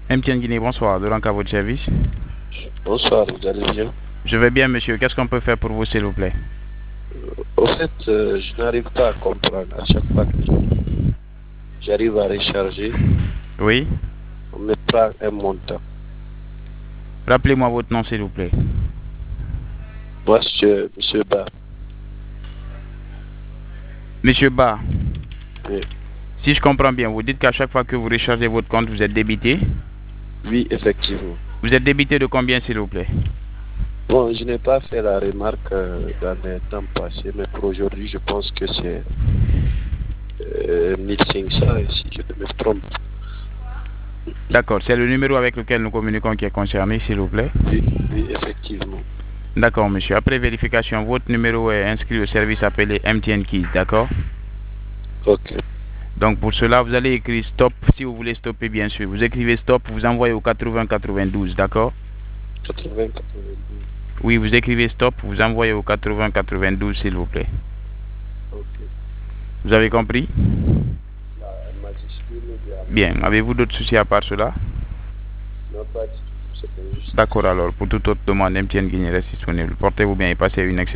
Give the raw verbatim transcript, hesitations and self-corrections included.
M T N Guinée, bonsoir. Dorank à votre service. Bonsoir, vous allez bien? Je vais bien, monsieur. Qu'est-ce qu'on peut faire pour vous, s'il vous plaît? Au fait, euh, je n'arrive pas à comprendre. À chaque fois que j'arrive à recharger, Oui. on me prend un montant. Rappelez-moi votre nom, s'il vous plaît. Moi, monsieur, monsieur Ba. Monsieur Ba, Oui, si je comprends bien, vous dites qu'à chaque fois que vous rechargez votre compte, vous êtes débité. oui, effectivement. Vous êtes débité de combien, s'il vous plaît? Bon, je n'ai pas fait la remarque euh, dans les temps passés, mais pour aujourd'hui, je pense que c'est euh, mille cinq cents, et si je ne me trompe. D'accord. C'est le numéro avec lequel nous communiquons qui est concerné, s'il vous plaît. Oui, oui, effectivement. D'accord, monsieur. Après vérification, votre numéro est inscrit au service appelé M T N Keys, d'accord? Ok. Donc pour cela, vous allez écrire stop si vous voulez stopper, bien sûr. Vous écrivez stop, vous envoyez au quatre-vingts quatre-vingt-douze, d'accord? quatre-vingts quatre-vingt-douze. Oui, vous écrivez stop, vous envoyez au quatre-vingts quatre-vingt-douze, s'il vous plaît. Ok. Vous avez compris? Là, en majuscule ou bien en Bien. minuscule? Avez-vous d'autres soucis à part cela? Non, pas du tout. C'était juste D'accord ça. alors. Pour toute autre demande, M T N Guinée reste disponible. Portez-vous bien et passez une excellente